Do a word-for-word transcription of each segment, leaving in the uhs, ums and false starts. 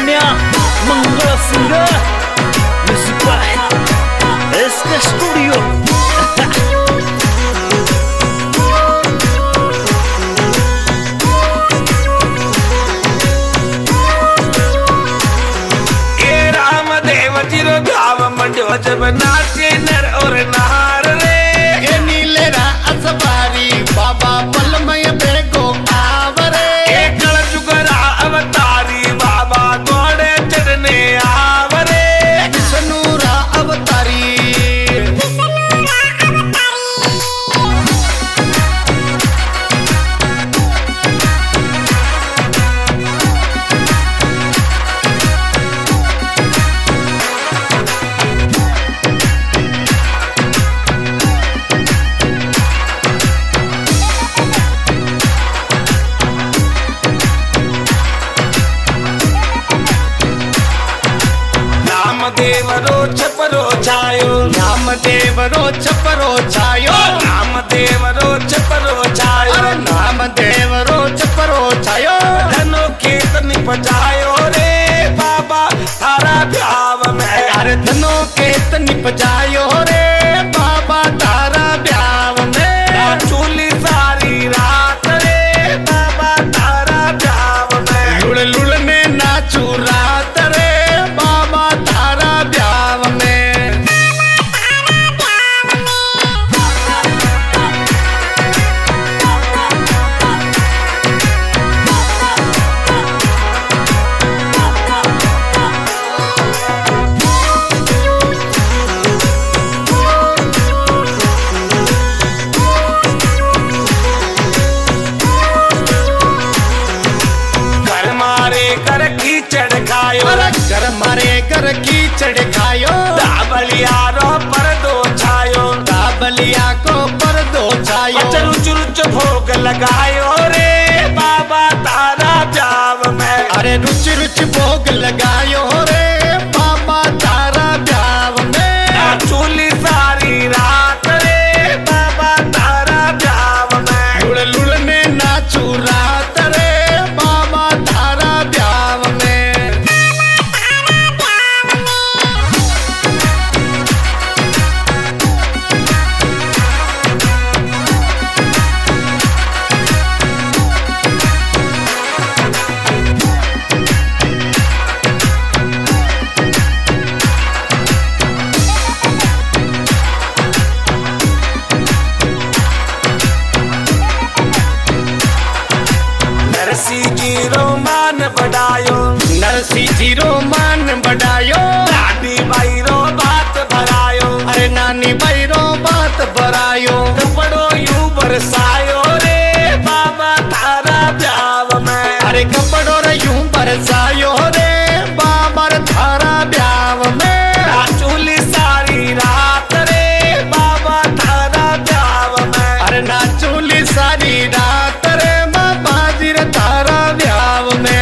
Gania Manggala Singha Music by S K Studio. ये रामदेव जी रो गाव मंडो जब नाचे नर और नार रे, ये नीले रा असबारी बाबा पलमय बेगो आवरे, ये कल जुगरा अवतारी बाबा गोड़े चढ़ने आवरे, विष्णु रा अवतारी रामदेव रो छपरो छायो, नामदेव रो छपरो छायो, रामदेव रो छपरो छायो, अरे नामदेव रो छपरो छायो, धनो खेत निपजायो रे बाबा थारा ब्याव में, अरे धनो खेत निपजायो रे बाबा तारा ब्याव में, चूली सारी रात रे बाबा तारा ब्याव में, लुड़ लुड़ में नाचू रात रे बाबा तारा ब्याव में। घर मारे घर कीचड़ खायो, अरे घर मारे घर कीचड़ खायो, दाबलिया रो पर दो छायो, दाबलिया को पर दो छायो, चल चुरुच भोग लगायो रे बाबा तारा ब्याव में, अरे रुच रुच भोग लगायो रे बाबा तारा ब्याव में, चूली सारी रात रे बाबा तारा ब्याव में, लुड़ लुड़ में नाचू रात रे बाबा तारा ब्याव में। नरसी जी रो मान बढ़ायो, नरसी जी रो मान बढ़ायो, लाडी बाई रो बात भरायो, अरे नानी भाई रो बात भरायो, कपड़ो यूं बरसायो रे बाबा तारा ब्याव में, अरे कपड़ो रे यूं बरसायो रे बाबा तारा ब्याव में, चूली सारी रात रे बाबा तारा ब्याव में, अरे नाचूली सारी रात रे बाबा जी रे तारा ब्याव में।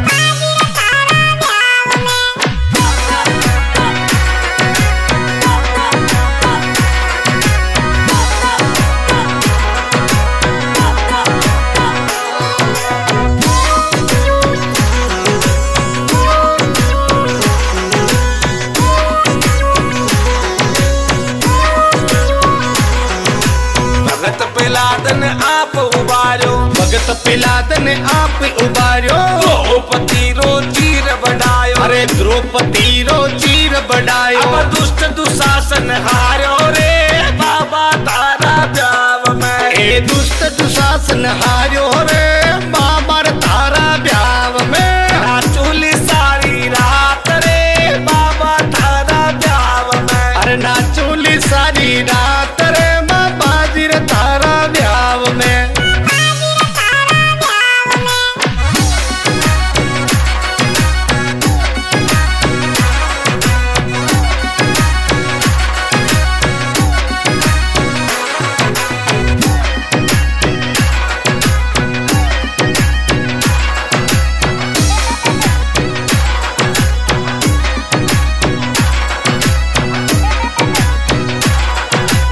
भगत पिलादन आप उबारो, भगत पिलादन आप उबार्यो, द्रौपदी रो चीर बढ़ायो, अरे द्रौपदी रो चीर बढ़ायो, अब दुष्ट दुशासन हारो रे बाबा तारा ब्याव में, ए दुष्ट दुशासन हार्यो रे बाबा रे तारा ब्याव में, चूली सारी रात रे बाबा तारा ब्याव में, अरे नाचूली सारी रात रे बाबा जी रे तारा ब्याव में।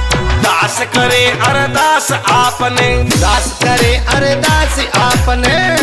दास करे अरदास आपने, दास करे अरदास आपने,